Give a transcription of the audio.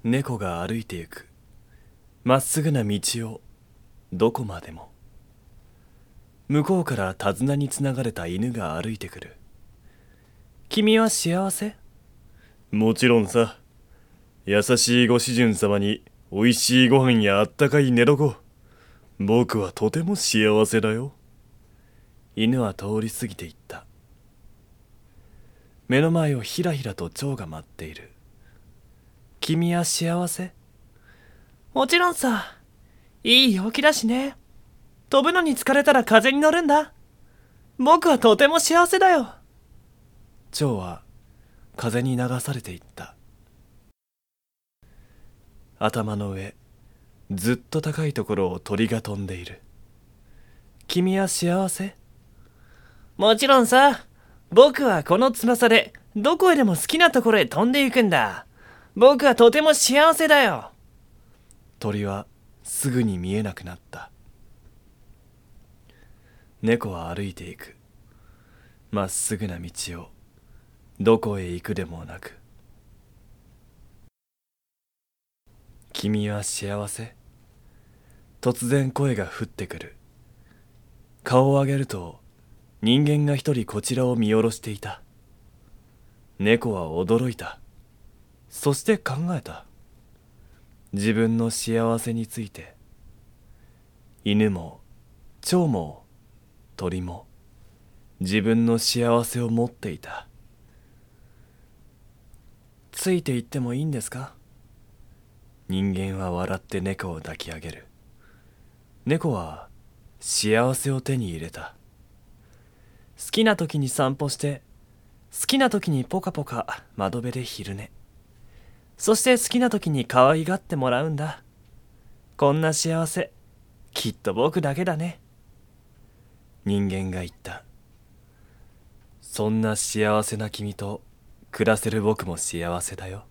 猫が歩いてゆくまっすぐな道をどこまでも。向こうから手綱につながれた犬が歩いてくる。君は幸せ？ もちろんさ。優しいご主人様においしいご飯やあったかい寝床。僕はとても幸せだよ。 犬は通り過ぎていった。目の前をひらひらと蝶が舞っている。君は幸せ？もちろんさ。いい陽気だしね。飛ぶのに疲れたら風に乗るんだ。僕はとても幸せだよ。蝶は風に流されていった。頭の上、ずっと高いところを鳥が飛んでいる。君は幸せ？もちろんさ。僕はこの翼でどこへでも好きなところへ飛んでいくんだ。僕はとても幸せだよ。鳥はすぐに見えなくなった。猫は歩いていく。まっすぐな道をどこへ行くでもなく。君は幸せ？突然声が降ってくる。顔を上げると人間が一人こちらを見下ろしていた。猫は驚いた。そして考えた。自分の幸せについて。犬も蝶も鳥も自分の幸せを持っていた。ついていってもいいんですか？人間は笑って猫を抱き上げる。猫は幸せを手に入れた。好きな時に散歩して、好きな時にポカポカ窓辺で昼寝。そして好きな時に可愛がってもらうんだ。こんな幸せ、きっと僕だけだね。人間が言った。そんな幸せな君と暮らせる僕も幸せだよ。